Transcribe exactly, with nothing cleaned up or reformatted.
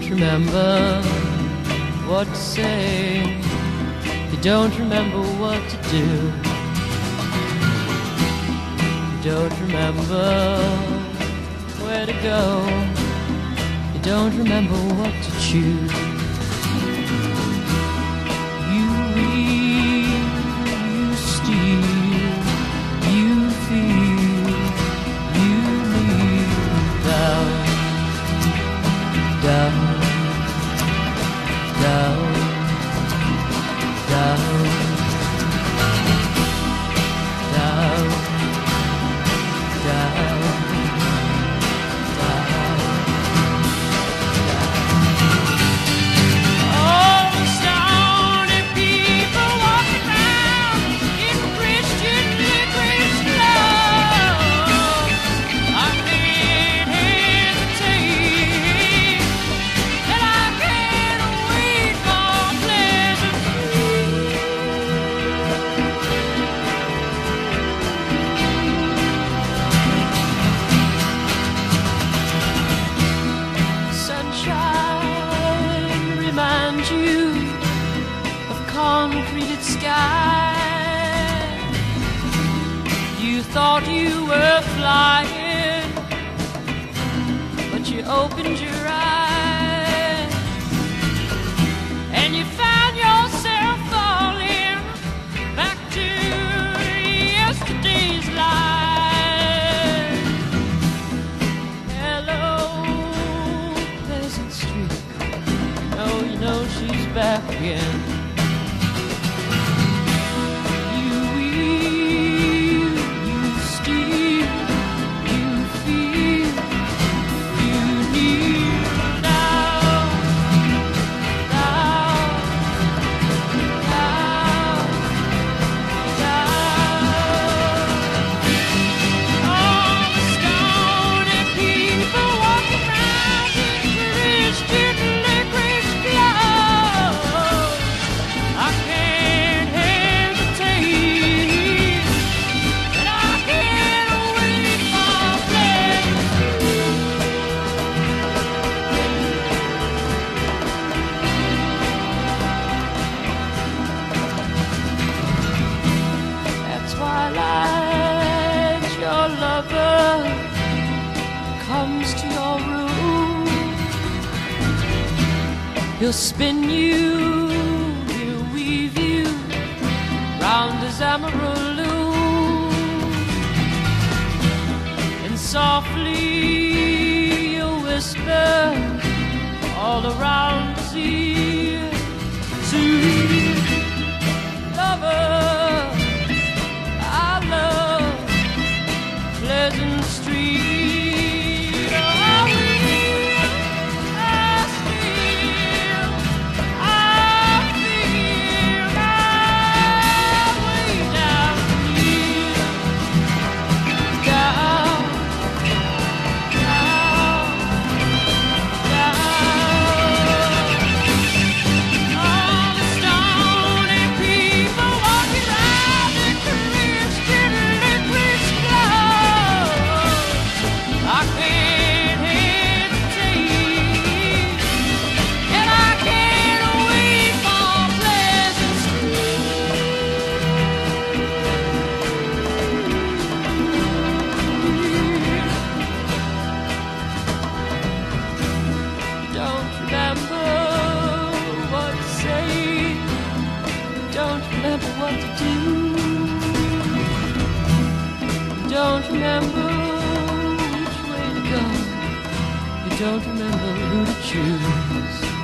don't remember what to say. You don't remember what to do. You don't remember where to go. You don't remember what to choose. You read, you steal, you feel, you leave down, down, down, down, down, down, down. All the stony people walking around in Christian licorice love. I can't hesitate, and I can't wait for pleasant sunshine reminds you of concreted sky. You thought you were flying, but you opened your eyes and you found yourself falling back to yesterday's life. Hello, Pleasant Street. No, you know she's back again. You wheel, you steal, you feel, you kneel down, down, down, down. All the stony people walking around in Christian licorice gloves. I can't hesitate, and I can't wait for pleasure. That's why like your lover comes to your room, he'll spin you, he'll weave you round his emerald loom, and softly you'll whisper all around his ear, sweet lover, I love Pleasant Street. Oh, I will, I still, I feel my way down here, down, down, down. All the stony people walking around in Christian licorice gloves. I can't hesitate, and I can't wait for Pleasant Street. Don't remember what to say, don't remember what to do, don't remember which way to go, you don't remember who to choose.